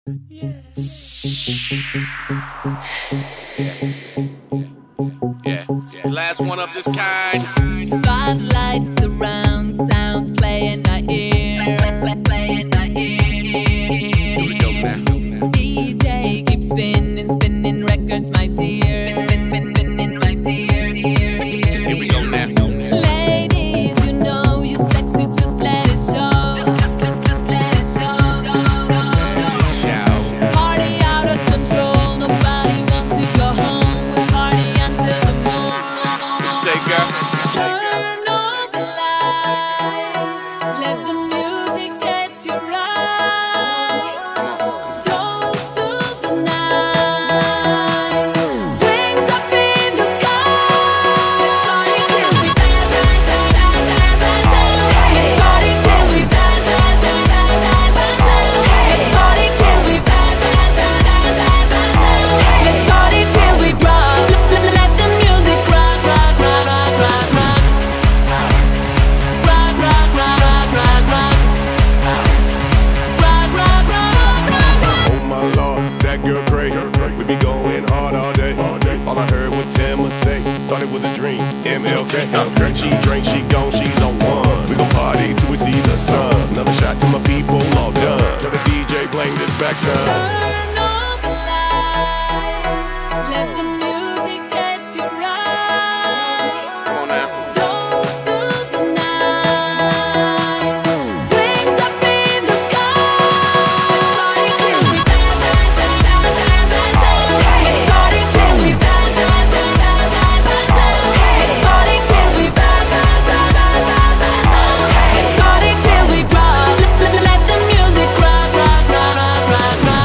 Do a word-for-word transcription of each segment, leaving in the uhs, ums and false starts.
Yeah. Yeah. Yeah. Last one of this kind. Spotlights around, sound play in our ear. Here we go now. D J keeps spinning, spinning records, my dear. Spinning, my dear, dear, dear. Here we go now. Ladies, you know you sexy, just let it show. Just, just, just let it show. Shout. Party out of control, nobody wants to go home. We party until the moon. What you say, girl? Turn off the lights, let the music get you right. Toast to the night, drinks up in the sky. Let's party till we dance, dance, dance, dance, dance, dance. Let's party till we dance, dance, dance, dance, dance, dance. Let's party till we dance, dance, dance, dance, dance, dance. Let's party till we drop. Let the music rock, rock, rock, rock, rock, rock. Rock, rock, rock, rock, rock, rock. Rock, rock, rock, rock, rock. Oh my lord, that girl great. We be going hard all day. All I heard was Timothy. Thought it was a dream. M L K. She drank, she gone, she's on one. We gon' party till we see the sun. Another shot to my people, all done. Tell the D J blame this back son. Turn off the lights, let the music get you right. Come on now. Toast to the night, drinks up in the sky. Let's party till we dance, dance, dance, dance, dance, dance. Let's party till we dance, dance, dance, dance, dance, dance. Let's party till we dance, dance, dance, dance, dance, dance. Let's party till we drop. Let the music rock, rock, rock, rock, rock, rock.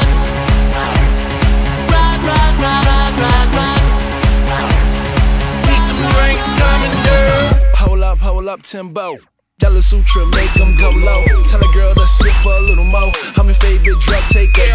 Rock, rock, rock, rock, rock, rock. Keep them drinks coming, girl. Hold up, hold up, Timbo. Dollar Sutra, make them go low. Tell a girl to sip a little more. I'm your favorite drug taker.